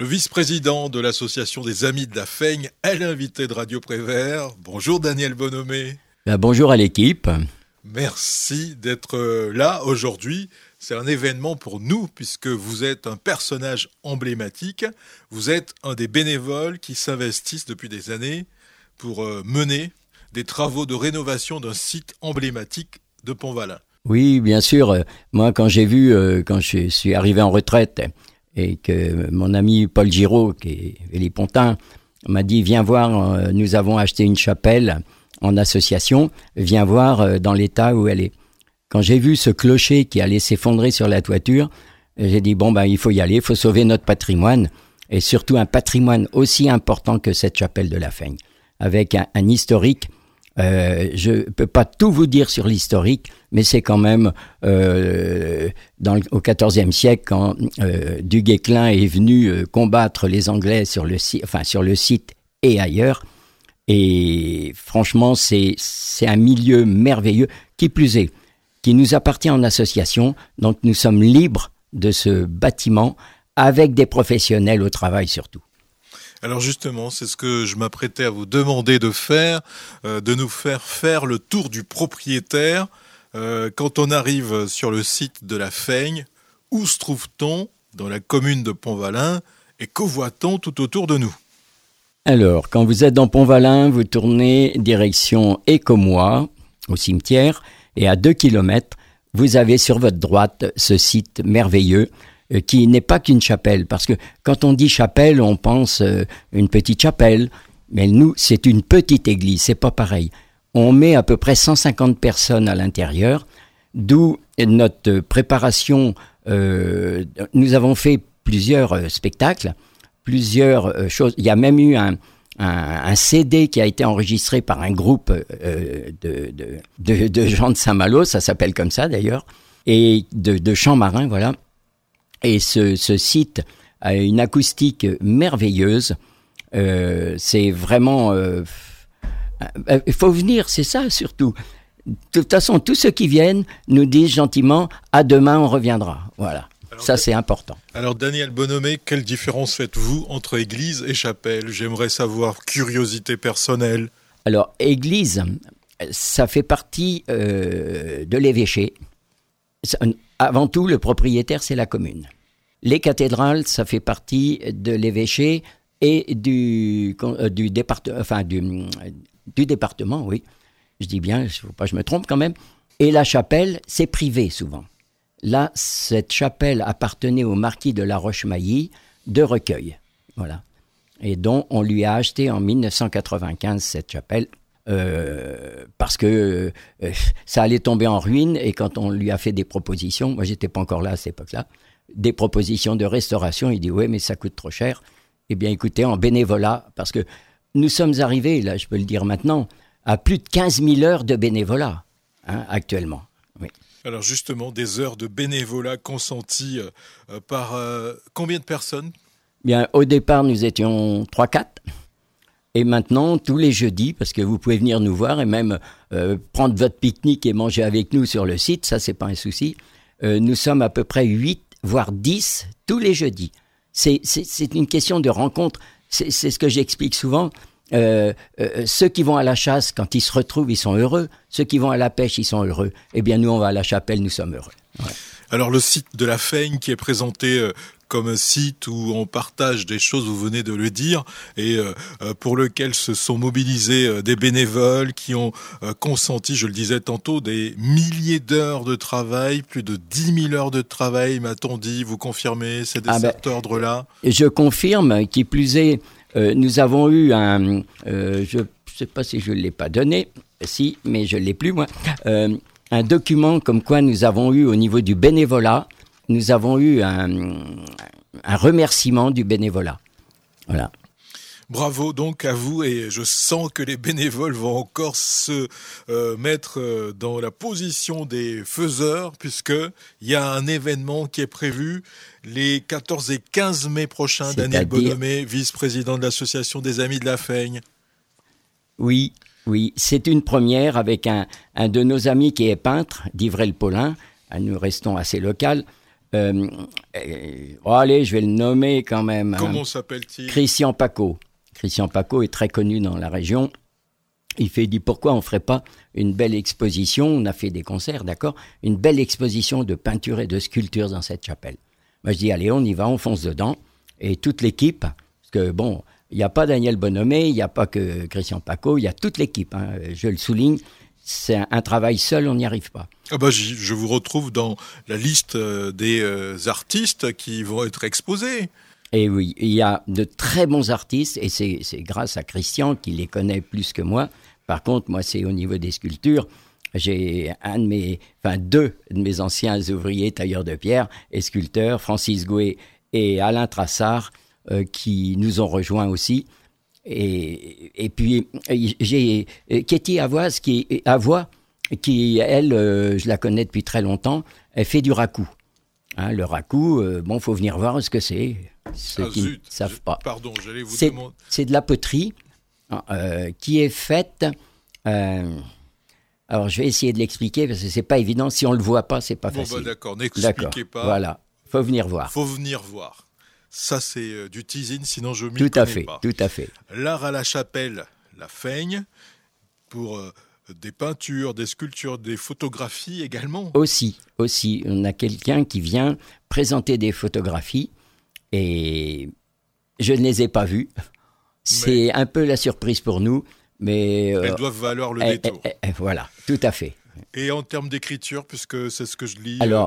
Le vice-président de l'association des Amis de la Feigne est l'invité de Radio Prévert. Bonjour Daniel Bonhomé. Bonjour à l'équipe. Merci d'être là aujourd'hui. C'est un événement pour nous puisque vous êtes un personnage emblématique. Vous êtes un des bénévoles qui s'investissent depuis des années pour mener des travaux de rénovation d'un site emblématique de Pont-Valin. Oui, bien sûr. Moi, quand quand je suis arrivé en retraite et que mon ami Paul Giraud, qui est Vélipontin, m'a dit « Viens voir, nous avons acheté une chapelle en association, viens voir dans l'état où elle est ». Quand j'ai vu ce clocher qui allait s'effondrer sur la toiture, j'ai dit « Bon, il faut y aller, il faut sauver notre patrimoine ». Et surtout un patrimoine aussi important que cette chapelle de la Feigne, avec un historique. Je peux pas tout vous dire sur l'historique, mais c'est quand même au XIVe siècle, quand Du Guesclin est venu combattre les Anglais sur le site et ailleurs. Et franchement, c'est un milieu merveilleux, qui plus est, qui nous appartient en association. Donc nous sommes libres de ce bâtiment, avec des professionnels au travail surtout. Alors justement, c'est ce que je m'apprêtais à vous demander de faire, de nous faire le tour du propriétaire. Quand on arrive sur le site de la Feigne, où se trouve-t-on dans la commune de Pont-Valin et que voit-on tout autour de nous ? Alors, quand vous êtes dans Pont-Valin, vous tournez direction Écomois, au cimetière, et à 2 kilomètres, vous avez sur votre droite ce site merveilleux qui n'est pas qu'une chapelle, parce que quand on dit chapelle, on pense une petite chapelle, mais nous, c'est une petite église, c'est pas pareil. On met à peu près 150 personnes à l'intérieur, d'où notre préparation. Nous avons fait plusieurs spectacles, plusieurs choses. Il y a même eu un CD qui a été enregistré par un groupe de gens de Saint-Malo, ça s'appelle comme ça d'ailleurs, et de chants marins, voilà. Et ce site a une acoustique merveilleuse. C'est vraiment... il faut venir, c'est ça surtout. De toute façon, tous ceux qui viennent nous disent gentiment « à demain, on reviendra ». Voilà, alors, ça c'est important. Alors Daniel Bonhomé, quelle différence faites-vous entre église et chapelle ? J'aimerais savoir, curiosité personnelle. Alors, église, ça fait partie de l'évêché. Avant tout, le propriétaire, c'est la commune. Les cathédrales, ça fait partie de l'évêché et du département, oui. Je dis bien, il ne faut pas que je me trompe quand même. Et la chapelle, c'est privé souvent. Là, cette chapelle appartenait au marquis de la Rochemailly de Recueil. Voilà. Et dont on lui a acheté en 1995 cette chapelle. Parce que ça allait tomber en ruine, et quand on lui a fait des propositions, moi j'étais pas encore là à cette époque-là, des propositions de restauration, il dit ouais mais ça coûte trop cher. Eh bien écoutez, en bénévolat, parce que nous sommes arrivés, là je peux le dire maintenant, à plus de 15 000 heures de bénévolat actuellement. Oui. Alors justement, des heures de bénévolat consenties par combien de personnes ? Bien, au départ nous étions 3-4. Et maintenant, tous les jeudis, parce que vous pouvez venir nous voir et même prendre votre pique-nique et manger avec nous sur le site, ça c'est pas un souci, nous sommes à peu près 8, voire 10 tous les jeudis. C'est une question de rencontre, c'est ce que j'explique souvent. Ceux qui vont à la chasse, quand ils se retrouvent, ils sont heureux. Ceux qui vont à la pêche, ils sont heureux. Eh bien, nous, on va à la chapelle, nous sommes heureux. Ouais. Alors, le site de la Feigne qui est présenté comme un site où on partage des choses, vous venez de le dire, et pour lequel se sont mobilisés des bénévoles qui ont consenti, je le disais tantôt, des milliers d'heures de travail, plus de 10 000 heures de travail, m'a-t-on dit. Vous confirmez, c'est de cet ordre-là ? Je confirme, qui plus est, nous avons eu je ne sais pas si je ne l'ai pas donné, si, mais je ne l'ai plus moi, un document comme quoi nous avons eu au niveau du bénévolat, nous avons eu un remerciement du bénévolat. Voilà. Bravo donc à vous, et je sens que les bénévoles vont encore se mettre dans la position des faiseurs, puisqu'il y a un événement qui est prévu les 14 et 15 mai prochains. Daniel Bonhomé, vice-président de l'association des Amis de la Feigne. Oui, c'est une première avec un de nos amis qui est peintre, d'Ivrel-Paulin. Nous restons assez local. Allez, je vais le nommer quand même. Comment s'appelle-t-il ? Christian Paco. Christian Paco est très connu dans la région. Il dit pourquoi on ne ferait pas une belle exposition, on a fait des concerts, d'accord, une belle exposition de peinture et de sculptures dans cette chapelle. Moi je dis allez, on y va, on fonce dedans, et toute l'équipe, parce que bon, il n'y a pas Daniel Bonhomé, il n'y a pas que Christian Paco, il y a toute l'équipe, hein, je le souligne, c'est un travail seul, on n'y arrive pas. Ah bah, je vous retrouve dans la liste des artistes qui vont être exposés. Et oui, il y a de très bons artistes, et c'est grâce à Christian qui les connaît plus que moi. Par contre, moi, c'est au niveau des sculptures. J'ai deux de mes anciens ouvriers tailleurs de pierre et sculpteurs, Francis Gouet et Alain Trassard, qui nous ont rejoints aussi. Et puis, j'ai Katie Avois, qui, elle, je la connais depuis très longtemps, elle fait du raku. Hein, le raku, faut venir voir ce que c'est. Ceux qui ne savent pas. Pardon, j'allais vous demander. C'est de la poterie qui est faite. Alors, je vais essayer de l'expliquer parce que c'est pas évident. Si on le voit pas, c'est pas facile. Bah d'accord, n'expliquez pas. Voilà, faut venir voir. Faut venir voir. Ça, c'est du teasing, sinon je m'y connais pas. Tout à fait. L'art à la chapelle, la Feigne, pour des peintures, des sculptures, des photographies également. Aussi, on a quelqu'un qui vient présenter des photographies et je ne les ai pas vues. C'est un peu la surprise pour nous, mais elles doivent valoir le détour. Voilà, tout à fait. Et en termes d'écriture, puisque c'est ce que je lis. Alors,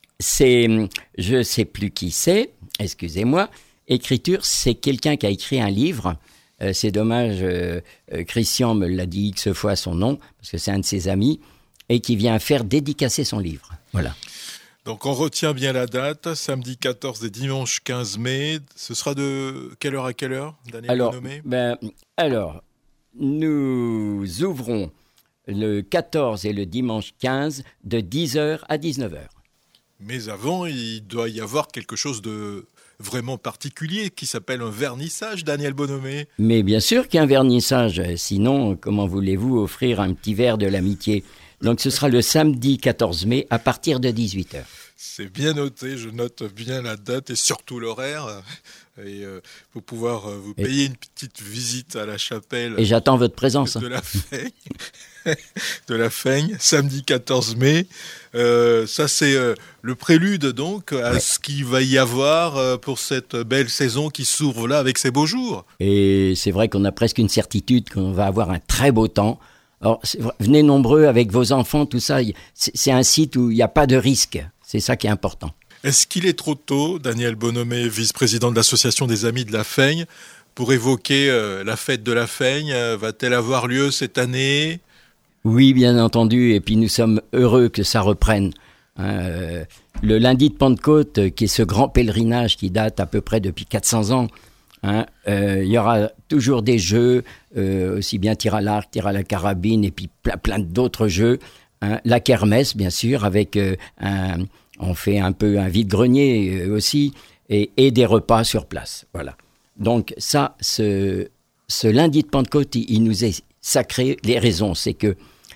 je ne sais plus qui c'est, excusez-moi. Écriture, c'est quelqu'un qui a écrit un livre. C'est dommage, Christian me l'a dit X fois son nom, parce que c'est un de ses amis, et qui vient faire dédicacer son livre. Voilà. Donc on retient bien la date, samedi 14 et dimanche 15 mai. Ce sera de quelle heure à quelle heure, Daniel Bonhomé ? Alors, nous ouvrons le 14 et le dimanche 15 de 10h à 19h. Mais avant, il doit y avoir quelque chose de vraiment particulier qui s'appelle un vernissage, Daniel Bonhomé. Mais bien sûr qu'il y a un vernissage, sinon comment voulez-vous offrir un petit verre de l'amitié ? Donc ce sera le samedi 14 mai à partir de 18h. C'est bien noté, je note bien la date et surtout l'horaire. Et pour pouvoir vous payer une petite visite à la chapelle. Et j'attends votre présence. De la Feigne. De la Feigne, samedi 14 mai. Ça, c'est le prélude donc à ce qu'il va y avoir pour cette belle saison qui s'ouvre là avec ses beaux jours. Et c'est vrai qu'on a presque une certitude qu'on va avoir un très beau temps. Alors, venez nombreux avec vos enfants, tout ça. C'est un site où il n'y a pas de risque. C'est ça qui est important. Est-ce qu'il est trop tôt, Daniel Bonhomé, vice-président de l'Association des Amis de la Feigne, pour évoquer la fête de la Feigne ? Va-t-elle avoir lieu cette année ? Oui, bien entendu, et puis nous sommes heureux que ça reprenne. Le lundi de Pentecôte, qui est ce grand pèlerinage qui date à peu près depuis 400 ans, il y aura toujours des jeux, aussi bien tir à l'arc, tir à la carabine, et puis plein d'autres jeux. La kermesse, bien sûr, avec on fait un peu un vide-grenier aussi, et des repas sur place. Voilà. Donc ça, ce lundi de Pentecôte, il nous est sacré. Les raisons, c'est que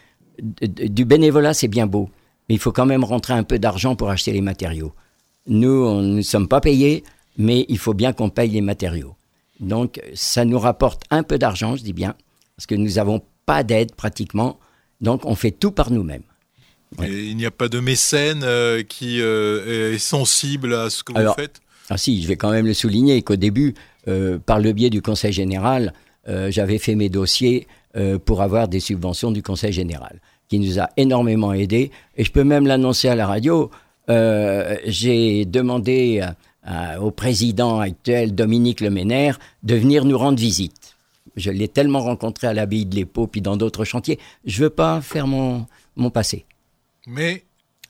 du bénévolat, c'est bien beau, mais il faut quand même rentrer un peu d'argent pour acheter les matériaux. Nous, on ne sommes pas payés, mais il faut bien qu'on paye les matériaux. Donc, ça nous rapporte un peu d'argent, je dis bien, parce que nous n'avons pas d'aide pratiquement, donc on fait tout par nous-mêmes. Ouais. Et il n'y a pas de mécène qui est sensible à ce que vous faites ? Ah si, je vais quand même le souligner, qu'au début, par le biais du Conseil général, j'avais fait mes dossiers pour avoir des subventions du Conseil général, qui nous a énormément aidés. Et je peux même l'annoncer à la radio, j'ai demandé au président actuel, Dominique Leménaire, de venir nous rendre visite. Je l'ai tellement rencontré à l'abbaye de l'Épau, puis dans d'autres chantiers. Je ne veux pas faire mon passé. Mais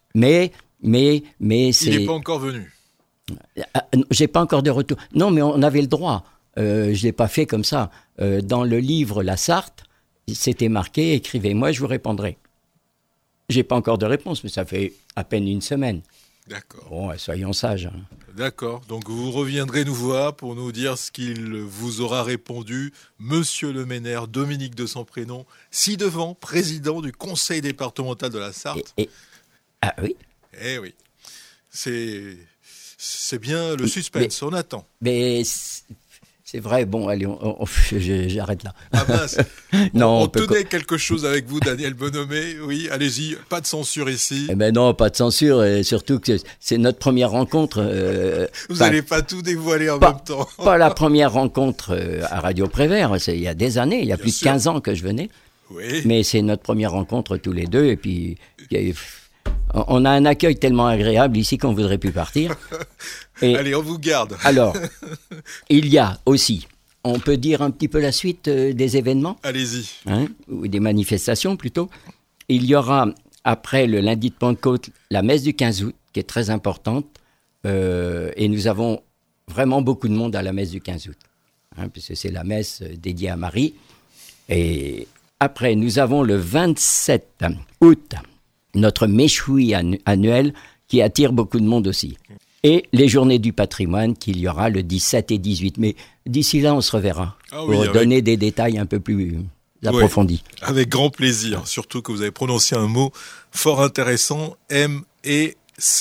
c'est... Il n'est pas encore venu. J'ai pas encore de retour. Non, mais on avait le droit. Je l'ai pas fait comme ça. Dans le livre La Sarthe, c'était marqué « Écrivez-moi, je vous répondrai ». J'ai pas encore de réponse, mais ça fait à peine une semaine. D'accord. Bon, soyons sages. D'accord. Donc vous reviendrez nous voir pour nous dire ce qu'il vous aura répondu, Monsieur Leménaire, Dominique de son prénom, ci-devant, président du conseil départemental de la Sarthe. Ah oui. Eh oui. C'est bien le suspense, on attend. Mais c'est vrai, bon, allez, j'arrête là. Ah mince, non, on tenait quelque chose avec vous, Daniel Bonhomé. Oui, allez-y, pas de censure ici. Eh ben non, pas de censure, et surtout que c'est notre première rencontre. Vous n'allez pas tout dévoiler en même temps. Pas la première rencontre à Radio Prévert, il y a des années, il y a plus de 15 ans que je venais. Oui. Mais c'est notre première rencontre tous les deux, et puis on a un accueil tellement agréable ici qu'on ne voudrait plus partir. Et allez, on vous garde. Alors, il y a aussi, on peut dire un petit peu la suite des événements, Allez-y. ou des manifestations plutôt. Il y aura, après le lundi de Pentecôte, la messe du 15 août, qui est très importante, et nous avons vraiment beaucoup de monde à la messe du 15 août, puisque c'est la messe dédiée à Marie. Et après, nous avons le 27 août, notre méchoui annuel, qui attire beaucoup de monde aussi. Et les journées du patrimoine qu'il y aura le 17 et 18 mai. D'ici là, on se reverra pour donner des détails un peu plus approfondis. Oui, avec grand plaisir, surtout que vous avez prononcé un mot fort intéressant, MECHOUI.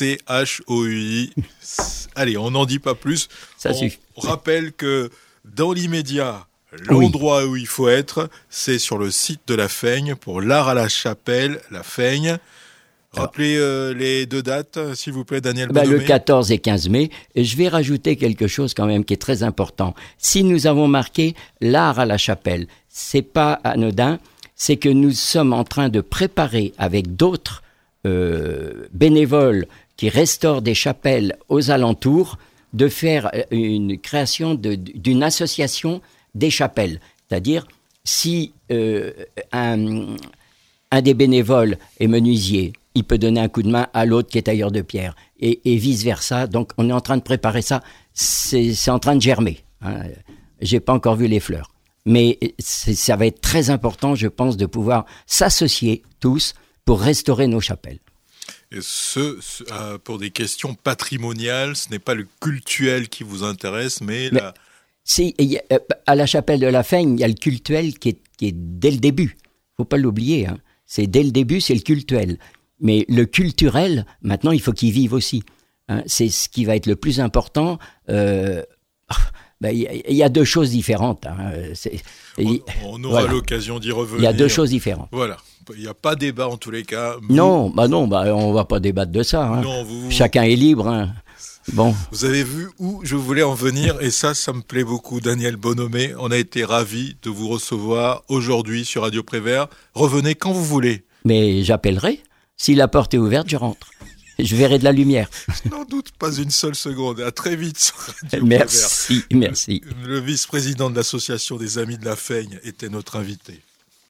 Allez, on n'en dit pas plus. Ça suffit. On rappelle que dans l'immédiat, l'endroit où il faut être, c'est sur le site de la Feigne pour l'art à la chapelle, la Feigne. Rappelez les deux dates, s'il vous plaît, Daniel Bonhomé. Le 14 et 15 mai. Et je vais rajouter quelque chose quand même qui est très important. Si nous avons marqué l'art à la chapelle, c'est pas anodin, c'est que nous sommes en train de préparer avec d'autres bénévoles qui restaurent des chapelles aux alentours, de faire une création d'une association des chapelles. C'est-à-dire, si un des bénévoles est menuisier, il peut donner un coup de main à l'autre qui est tailleur de pierre, et vice-versa. Donc, on est en train de préparer ça. C'est en train de germer. J'ai pas encore vu les fleurs. Mais ça va être très important, je pense, de pouvoir s'associer tous pour restaurer nos chapelles. Et pour des questions patrimoniales, ce n'est pas le cultuel qui vous intéresse, mais Si, à la chapelle de la Feigne, il y a le cultuel qui est dès le début. Faut pas l'oublier. C'est dès le début, c'est le cultuel. Mais le culturel, maintenant, il faut qu'il vive aussi. C'est ce qui va être le plus important. Il y a deux choses différentes. On aura l'occasion d'y revenir. Il y a deux choses différentes. Voilà. Il n'y a pas débat en tous les cas. Non, on va pas débattre de ça. Non, chacun est libre. Bon. Vous avez vu où je voulais en venir, et ça me plaît beaucoup, Daniel Bonhomé. On a été ravis de vous recevoir aujourd'hui sur Radio Prévert. Revenez quand vous voulez. Mais j'appellerai. Si la porte est ouverte, je rentre. Je verrai de la lumière. Je n'en doute pas une seule seconde. À très vite sur Radio Prévert. Merci. Le vice-président de l'association des Amis de la Feigne était notre invité.